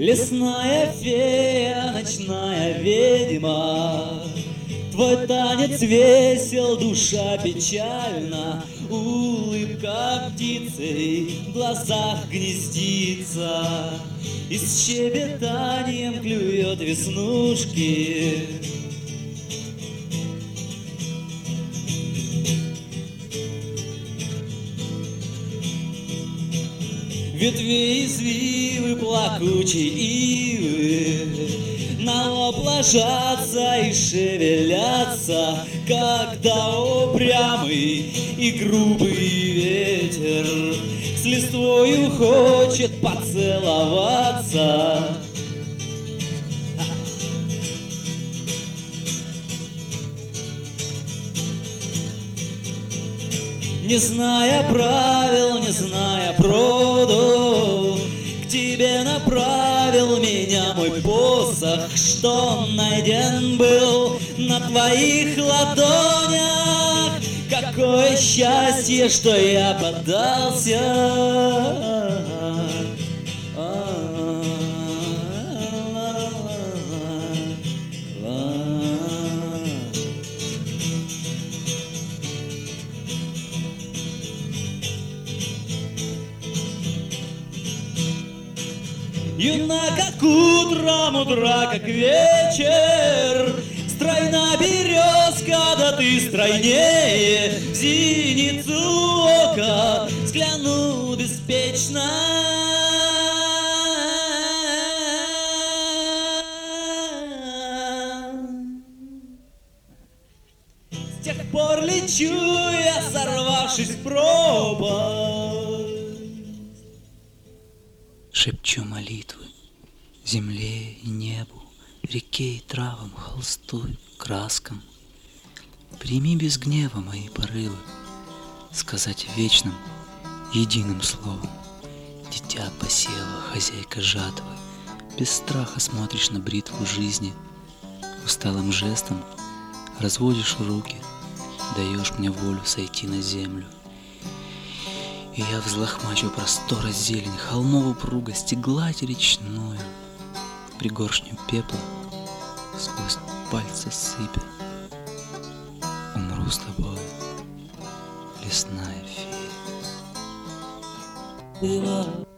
Лесная фея, ночная ведьма, твой танец весел, душа печальна, улыбка птицей в глазах гнездится, и с щебетанием клюет веснушки. Ветви извивы плакучей ивы на лоб ложатся и шевелятся, когда упрямый и грубый ветер с листвою хочет поцеловаться. Не зная правил, не зная проду, к тебе направил меня мой посох, что найден был на твоих ладонях. Какое счастье, что я поддался. Юна, как утро, мудра, как вечер, стройна березка, да ты стройнее, в зеницу ока взгляну беспечно. С тех пор лечу я, сорвавшись в пропасть. Шепчу молитвы земле и небу, реке и травам, холсту и краскам. Прими без гнева мои порывы, сказать вечным, единым словом. Дитя посева, хозяйка жатвы, без страха смотришь на бритву жизни, усталым жестом разводишь руки, даешь мне волю сойти на землю. И я взлохмачу простора зелень, холмов упругость и гладь речную, пригоршню пепла сквозь пальцы сыпя. Умру с тобой, лесная фея.